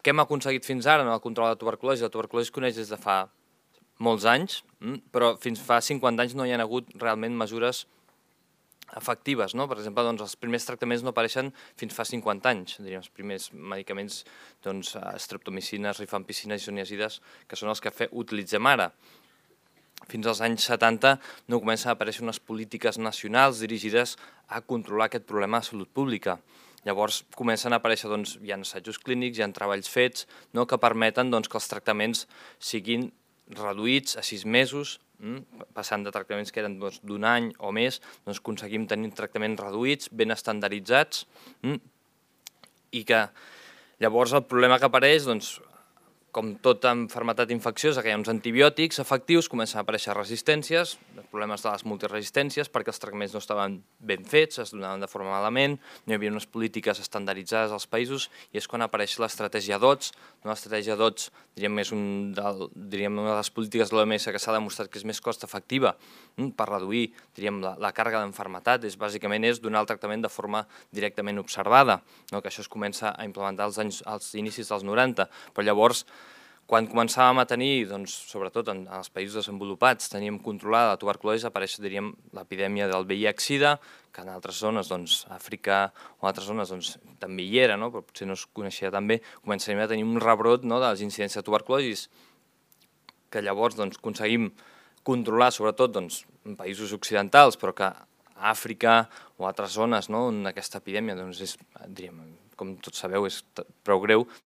Què hem aconseguit fins ara en el control de la tuberculosi? La tuberculosi es coneix des de fa molts anys, però fins fa 50 anys no hi ha hagut realment mesures efectives, no? Per exemple, els primers tractaments no apareixen fins fa 50 anys, diríem, els primers medicaments, streptomicines, rifampicines, isoniazides, que són els que utilitzem ara. Fins als anys 70 no comencen a aparèixer unes polítiques nacionals dirigides a controlar aquest problema de salut pública. Llavors comencen a aparèixer, hi ha assajos clínics, hi ha treballs fets que permeten que els tractaments siguin reduïts a 6 mesos, passant de tractaments que eren d'un any o més, aconseguim tenir tractaments reduïts, ben estandarditzats, i que llavors el problema que apareix, com tota malaltia infecciosa, que hi ha uns antibiòtics efectius, comencen a aparèixer resistències, problemes de les multiresistències, perquè els tractaments no estaven ben fets, es donaven de forma malament, no hi havia unes polítiques estandarditzades als països, i és quan apareix l'estratègia DOTS. L'estratègia DOTS, és una de les polítiques de l'OMS que s'ha demostrat que és més cost efectiva per reduir la càrrega d'enfermetat, bàsicament és donar el tractament de forma directament observada, que això es comença a implementar als inicis dels 90, però llavors quan començàvem a tenir, sobretot en els països desenvolupats, teníem controlada la tuberculosi, apareix, l'epidèmia del VIH-Sida, que en altres zones, Àfrica o altres zones, també hi era, però potser no es coneixia tan bé, començaríem a tenir un rebrot de les incidències de tuberculosi, que llavors aconseguim controlar, sobretot en països occidentals, però que a Àfrica o altres zones on aquesta epidèmia, com tots sabeu, és prou greu,